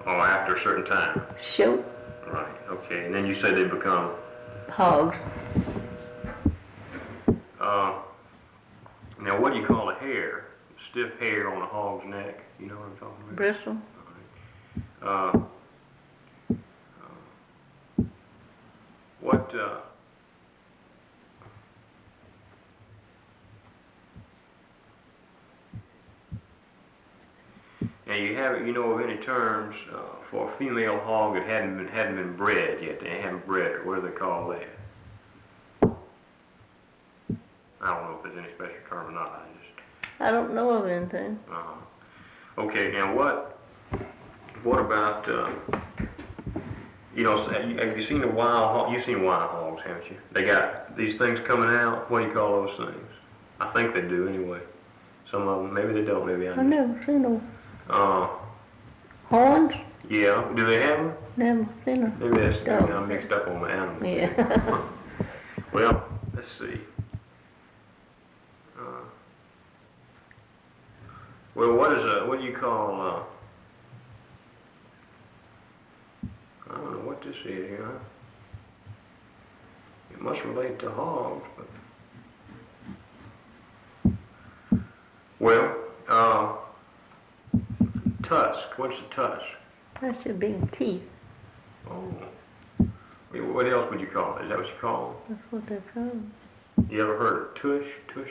Or after a certain time? Sure. Right, okay. And then you say they become? Hogs. Now what do you call a hair? Stiff hair on a hog's neck? You know what I'm talking about? Bristle. All right. What, now you know of any terms for a female hog that hadn't been bred yet? They haven't bred her. What do they call that? I don't know if there's any special term or not. I don't know of anything. Okay, now what about, you know, have you seen a wild hog? You've seen wild hogs, haven't you? They got these things coming out. What do you call those things? I think they do anyway. Some of them, maybe they don't, maybe I do. I never seen them. Uh, Horns? yeah. Do they have them? Never seen them. Maybe I'm mixed up on the animals. Yeah. Well, let's see. Well, what do you call, I don't know what this is here. It must relate to hogs, but, well, tusk. What's a tusk? That's your big teeth. Oh. What else would you call it? Is that what you call it? That's what they're called. You ever heard of tush? Tush?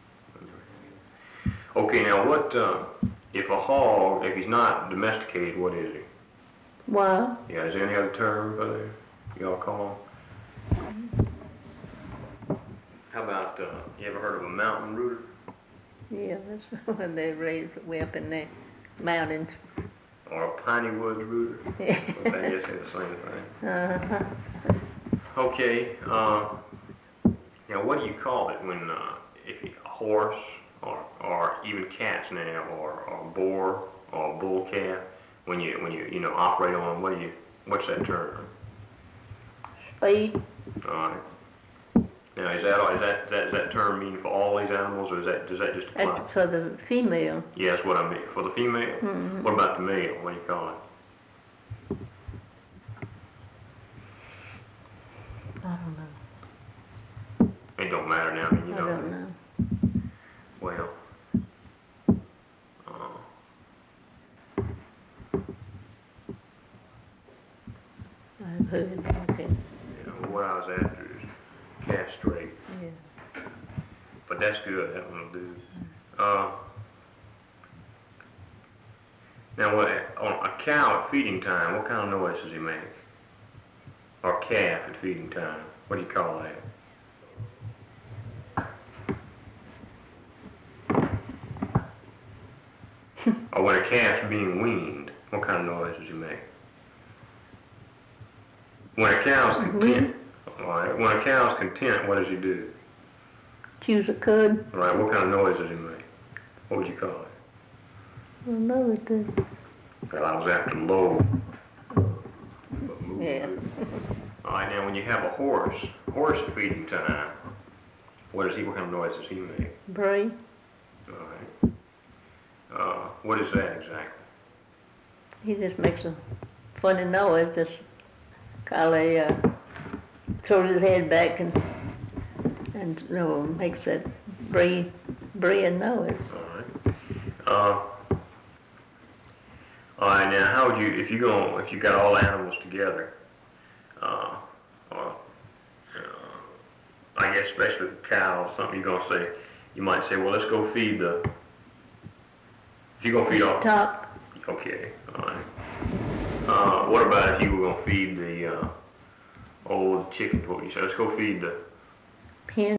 Okay, now what, if a hog, if he's not domesticated, what is he? Wild. Yeah, is there any other term for that y'all call him? How about, you ever heard of a mountain rooter? Yeah, that's when they raise way up in the mountains. Or a piney woods rooter? Yeah. They just say the same thing. Uh-huh. Okay, now what do you call it when, if a horse, or even cats now, or a boar, or a bull calf, when you know, operate on, what's that term? Spade. All right. Now, does that term mean for all these animals, or does that just apply? That's for the female. Yeah, that's what I mean. For the female? Mm-hmm. What about the male? What do you call it? I don't know. It don't matter now, I mean, you know. I don't know. Well, I've heard. Okay. you know, what I was after is castrate. Yeah. But that's good, that one will do. Now, on a cow at feeding time, what kind of noise does he make? Or calf at feeding time? What do you call that? Or when a calf's being weaned, what kind of noise does he make? When a cow's content, all right, when a cow's content, what does he do? Chews a cud. All right, what kind of noise does he make? What would you call it? I don't know what the. Well, I was after low. Yeah. All right, now when you have a horse feeding time, what kind of noise does he make? Bray. All right. What is that exactly? He just makes a funny noise. Just kind of throws his head back and you know, makes that braying noise. All right. Now, how would you, if you got all animals together, I guess especially the cow or something, you might say, well, let's go feed if you're gonna feed all. Top. Okay. All right. What about if you were gonna feed the old chickens? What would you say? Let's go feed the Hen.